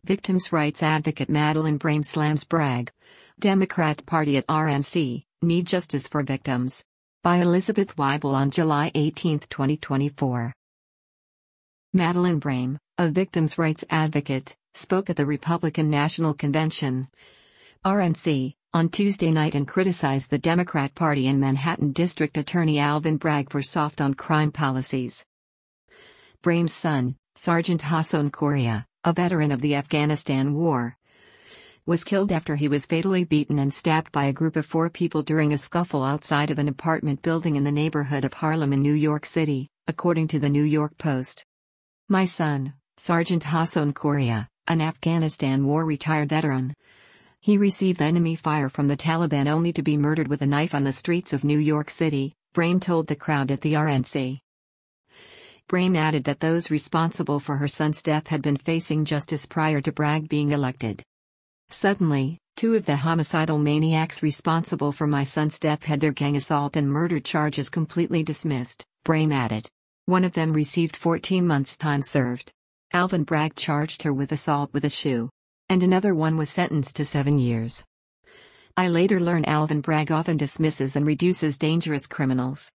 Victims' rights advocate Madeleine Brame slams Bragg. Democrat Party at RNC, need justice for victims. By Elizabeth Weibel on July 18, 2024. Madeleine Brame, a victims' rights advocate, spoke at the Republican National Convention, RNC, on Tuesday night and criticized the Democrat Party and Manhattan District Attorney Alvin Bragg for soft on crime policies. Brame's son, Sergeant Hassan Correa, a veteran of the Afghanistan War, was killed after he was fatally beaten and stabbed by a group of 4 people during a scuffle outside of an apartment building in the neighborhood of Harlem in New York City, according to the New York Post. My son, Sergeant Hassan Correa, an Afghanistan War retired veteran. He received enemy fire from the Taliban only to be murdered with a knife on the streets of New York City, Brame told the crowd at the RNC. Brame added that those responsible for her son's death had been facing justice prior to Bragg being elected. Suddenly, 2 of the homicidal maniacs responsible for my son's death had their gang assault and murder charges completely dismissed, Brame added. One of them received 14 months' time served. Alvin Bragg charged her with assault with a shoe. And another one was sentenced to 7 years. I later learned Alvin Bragg often dismisses and reduces dangerous criminals.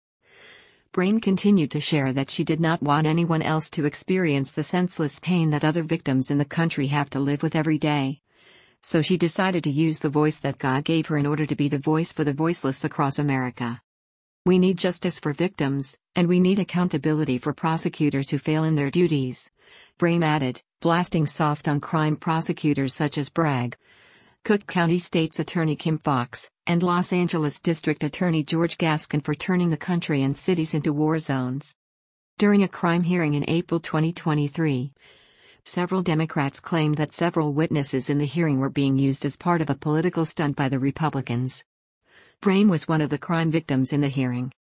Brame continued to share that she did not want anyone else to experience the senseless pain that other victims in the country have to live with every day. So she decided to use the voice that God gave her in order to be the voice for the voiceless across America. We need justice for victims, and we need accountability for prosecutors who fail in their duties, Brame added, blasting soft on crime prosecutors such as Bragg, Cook County State's Attorney Kim Foxx, and Los Angeles District Attorney George Gascon for turning the country and cities into war zones. During a crime hearing in April 2023, several Democrats claimed that several witnesses in the hearing were being used as part of a political stunt by the Republicans. Brame was one of the crime victims in the hearing.